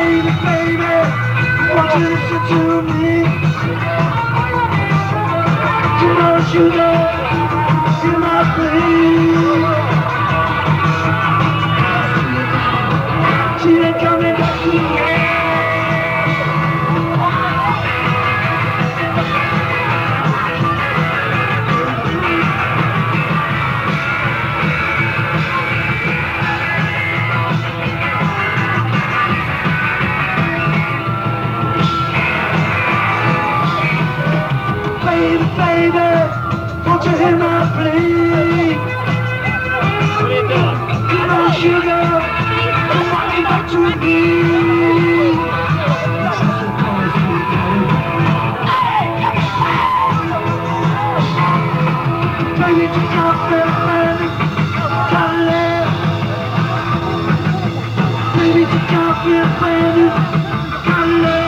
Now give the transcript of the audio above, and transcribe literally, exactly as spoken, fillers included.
baby, baby, won't you listen to me? You know, sugar, you're my queen. She ain't coming back to me. Baby, baby, won't you hear my plea? What are you doing? You know, sugar, come on, you back to me. Baby, just stop it, baby, darling. Baby, just stop it, baby, darling.